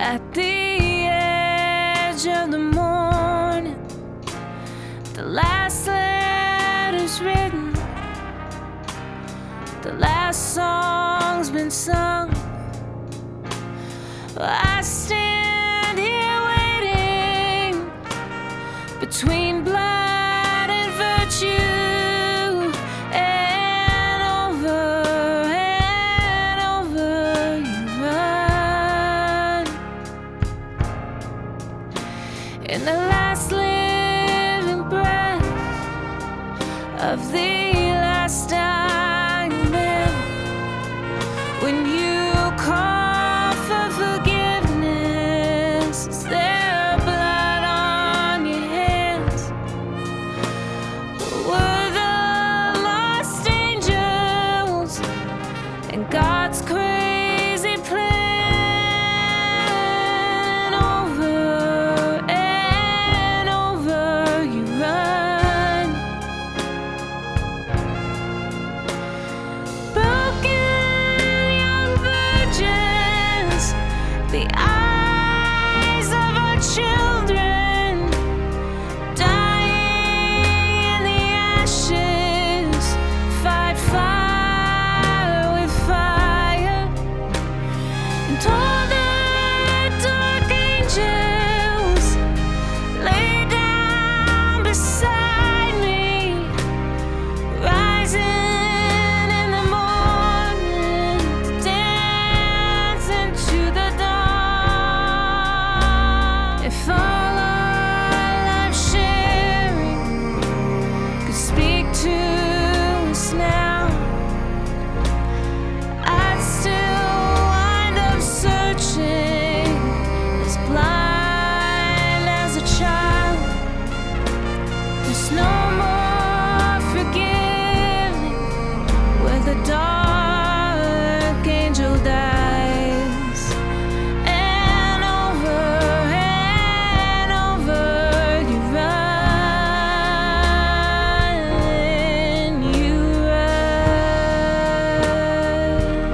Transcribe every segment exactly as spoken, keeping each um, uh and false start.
At the edge of the morning, the last letter's written, the last song's been sung. I stand here waiting between blood and virtue, and over and over you run. In the last living breath of the last dying man, when you call for forgiveness, is there blood on your hands? Were the lost angels and God's crazy plan? Over and over you run. Broken young virgins, the eyes of our children, dying in the ashes, fight fire with fire. And all the dark angels lay down beside me, rising in the morning to dance into the dawn. If all our life sharing could speak to us now, I'd still wind up searching, as blind as a child. There's no more forgiving where the dark angel dies. And over and over you run, you run.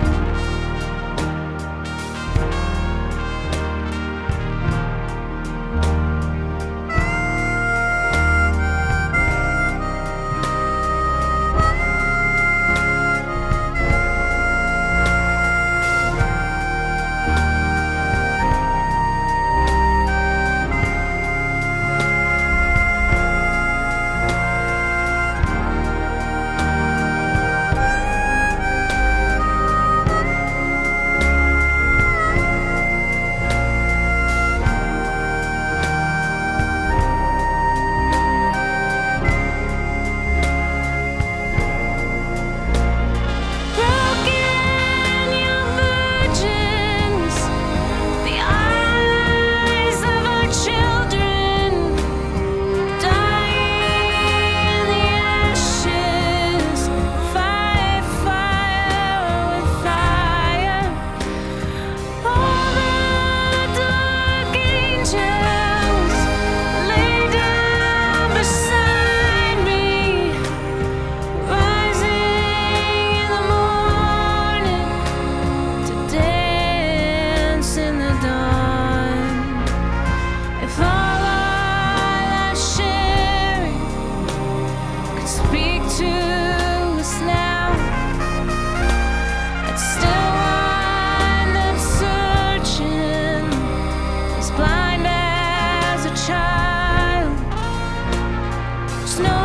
Broken young virgins, the eyes of our children, dying in the ashes, fight fire with fire. All the dark angels lay down beside me, rising in the morning to dance in the dawn. If all our sharing could speak to us now, I'd still wind up searching, as blind as a child. There's no